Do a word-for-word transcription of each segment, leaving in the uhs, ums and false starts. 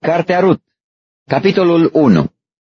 Cartea Rut, capitolul unu.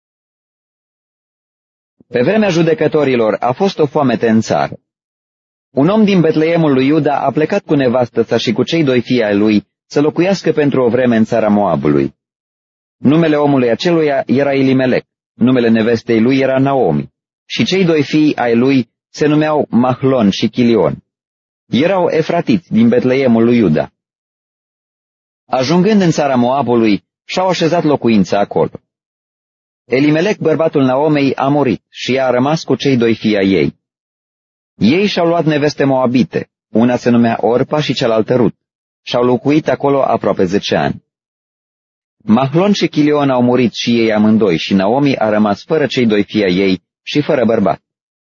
Pe vremea judecătorilor a fost o foamete în țară. Un om din Betleemul lui Iuda a plecat cu nevastă sa și cu cei doi fii ai lui să locuiască pentru o vreme în țara Moabului. Numele omului aceluia era Elimelec, numele nevestei lui era Naomi, și cei doi fii ai lui se numeau Mahlon și Chilion. Erau efratiți din Betleemul lui Iuda. Ajungând în țara Moabului, și-au așezat locuința acolo. Elimelec, bărbatul Naomei, a murit și ea a rămas cu cei doi fii ai ei. Ei și-au luat neveste moabite, una se numea Orpa și cealaltă Rut, și-au locuit acolo aproape zece ani. Mahlon și Chilion au murit și ei amândoi și Naomi a rămas fără cei doi fii ai ei și fără bărbat.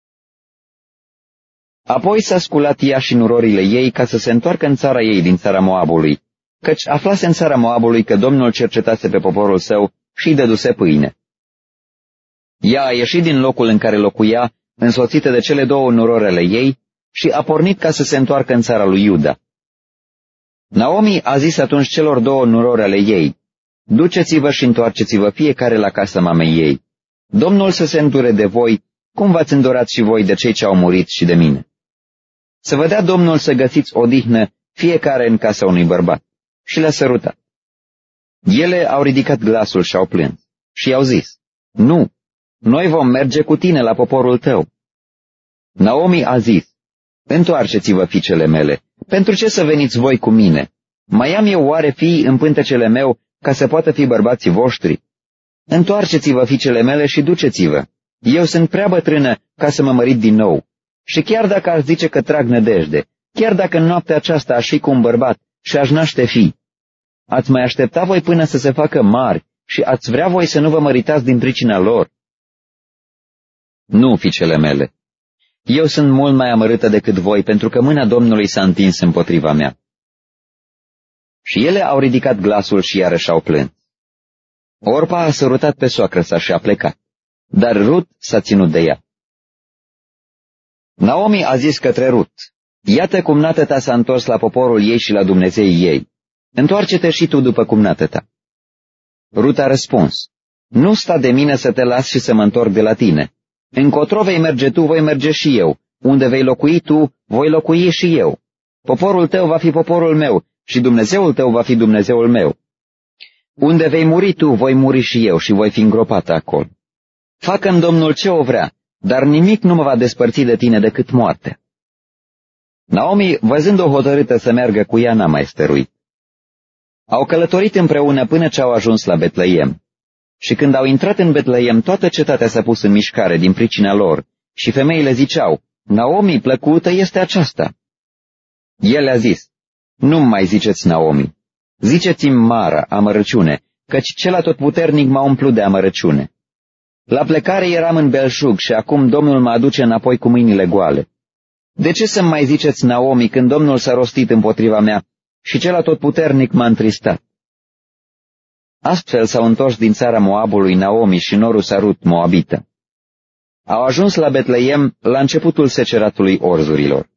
Apoi s-a sculat ea și nurorile ei ca să se întoarcă în țara ei din țara Moabului, căci aflase în țara Moabului că Domnul cercetase pe poporul său și îi dăduse pâine. Ea a ieșit din locul în care locuia, însoțită de cele două nurorele ei, și a pornit ca să se întoarcă în țara lui Iuda. Naomi a zis atunci celor două nurorele ei: duceți-vă și întoarceți-vă fiecare la casa mamei ei. Domnul să se îndure de voi, cum v-ați îndurat și voi de cei ce au murit și de mine. Să vă dea Domnul să găsiți odihnă fiecare în casa unui bărbat. Și le-a sărutat. Ele au ridicat glasul și au plâns și i-au zis: nu, noi vom merge cu tine la poporul tău. Naomi a zis: întoarceți-vă, fiicele mele, pentru ce să veniți voi cu mine? Mai am eu oare fii în pântecele meu ca să poată fi bărbații voștri? Întoarceți-vă, fiicele mele, și duceți-vă. Eu sunt prea bătrână ca să mă mărit din nou. Și chiar dacă aș zice că trag nădejde, chiar dacă în noaptea aceasta aș fi cu un bărbat și aș naște fii, ați mai aștepta voi până să se facă mari și ați vrea voi să nu vă măritați din pricina lor? Nu, fiicele mele, eu sunt mult mai amărâtă decât voi, pentru că mâna Domnului s-a întins împotriva mea. Și ele au ridicat glasul și iarăși au plâns. Orpa a sărutat pe soacră sa și a plecat, dar Rut s-a ținut de ea. Naomi a zis către Rut: iată cumnată ta s-a întors la poporul ei și la Dumnezeii ei. Întoarce-te și tu după cumnată ta. Rut a răspuns: nu sta de mine să te las și să mă întorc de la tine. Încotro vei merge tu, voi merge și eu. Unde vei locui tu, voi locui și eu. Poporul tău va fi poporul meu și Dumnezeul tău va fi Dumnezeul meu. Unde vei muri tu, voi muri și eu și voi fi îngropată acolo. Facă-mi Domnul ce o vrea, dar nimic nu mă va despărți de tine decât moartea. Naomi, văzând-o hotărâtă să meargă cu ea, n-a mai stăruit. Au călătorit împreună până ce au ajuns la Betleem. Și când au intrat în Betleem, toată cetatea s-a pus în mișcare din pricina lor și femeile ziceau: Naomi, plăcută este aceasta. El a zis: nu-mi mai ziceți Naomi, ziceți-mi Mara, amărăciune, căci cel atotputernic m-a umplut de amărăciune. La plecare eram în belșug și acum Domnul mă aduce înapoi cu mâinile goale. De ce să-mi mai ziceți Naomi când Domnul s-a rostit împotriva mea și cel atotputernic m-a întristat? Astfel s-au întors din țara Moabului Naomi și norul sa Rut moabită. Au ajuns la Betleem la începutul seceratului orzurilor.